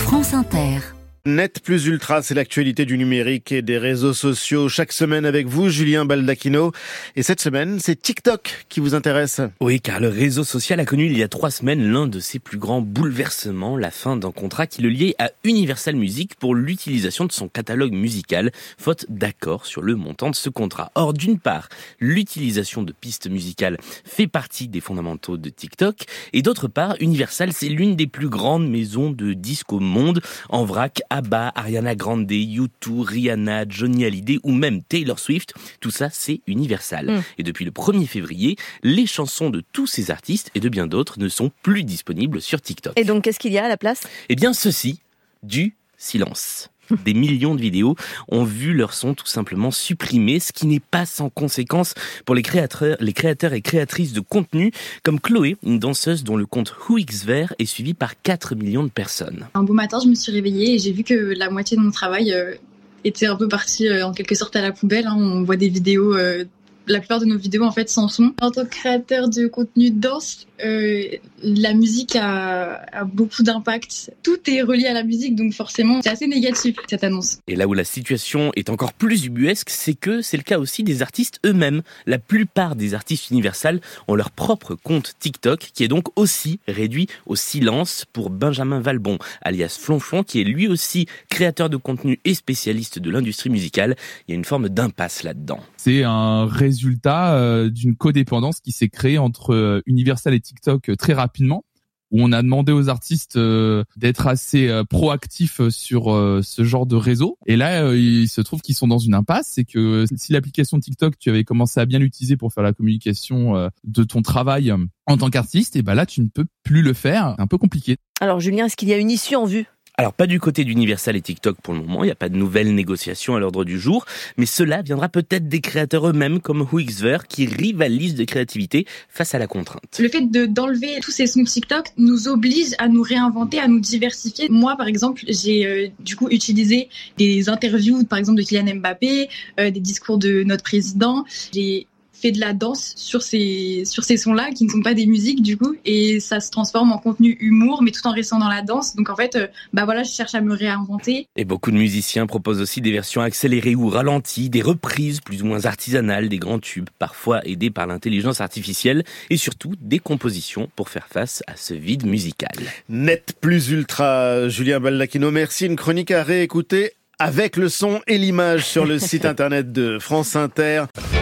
France Inter. Net plus ultra, c'est l'actualité du numérique et des réseaux sociaux. Chaque semaine avec vous, Julien Baldacchino. Et cette semaine, c'est TikTok qui vous intéresse. Oui, car le réseau social a connu il y a 3 semaines l'un de ses plus grands bouleversements, la fin d'un contrat qui le liait à Universal Music pour l'utilisation de son catalogue musical, faute d'accord sur le montant de ce contrat. Or, d'une part, l'utilisation de pistes musicales fait partie des fondamentaux de TikTok, et d'autre part, Universal, c'est l'une des plus grandes maisons de disques au monde. En vrac, ABBA, Ariana Grande, U2, Rihanna, Johnny Hallyday ou même Taylor Swift, tout ça c'est Universal. Et depuis le 1er février, les chansons de tous ces artistes et de bien d'autres ne sont plus disponibles sur TikTok. Et donc qu'est-ce qu'il y a à la place ? Eh bien ceci, du silence. Des millions de vidéos ont vu leur son tout simplement supprimé, ce qui n'est pas sans conséquence pour les créateurs et créatrices de contenu, comme Chloé, une danseuse dont le compte whoxver est suivi par 4 millions de personnes. Un beau matin, je me suis réveillée et j'ai vu que la moitié de mon travail était un peu partie en quelque sorte à la poubelle. On voit des vidéos, la plupart de nos vidéos en fait sans son. En tant que créateur de contenu de danse, la musique a beaucoup d'impact. Tout est relié à la musique, donc forcément c'est assez négatif cette annonce. Et là où la situation est encore plus ubuesque, c'est que c'est le cas aussi des artistes eux-mêmes. La plupart des artistes Universal ont leur propre compte TikTok, qui est donc aussi réduit au silence pour Benjamin Valbon, alias Flonflon, qui est lui aussi créateur de contenu et spécialiste de l'industrie musicale. Il y a une forme d'impasse là-dedans. C'est un résultat d'une codépendance qui s'est créée entre Universal et TikTok très rapidement, où on a demandé aux artistes d'être assez proactifs sur ce genre de réseau. Et là, il se trouve qu'ils sont dans une impasse. C'est que si l'application TikTok, tu avais commencé à bien l'utiliser pour faire la communication de ton travail en tant qu'artiste, et ben là, tu ne peux plus le faire. C'est un peu compliqué. Alors Julien, est-ce qu'il y a une issue en vue ? Alors pas du côté d'Universal et TikTok pour le moment, il n'y a pas de nouvelles négociations à l'ordre du jour, mais cela viendra peut-être des créateurs eux-mêmes comme whoxver qui rivalisent de créativité face à la contrainte. Le fait d'enlever tous ces sons TikTok nous oblige à nous réinventer, à nous diversifier. Moi par exemple, j'ai du coup utilisé des interviews par exemple de Kylian Mbappé, des discours de notre président. J'ai fait de la danse sur ces sons-là qui ne sont pas des musiques du coup, et ça se transforme en contenu humour mais tout en restant dans la danse. Donc en fait je cherche à me réinventer. Et beaucoup de musiciens proposent aussi des versions accélérées ou ralenties, des reprises plus ou moins artisanales des grands tubes, parfois aidés par l'intelligence artificielle, et surtout des compositions pour faire face à ce vide musical. Net plus ultra, Julien Baldacchino, merci. Une chronique à réécouter avec le son et l'image sur le site internet de France Inter.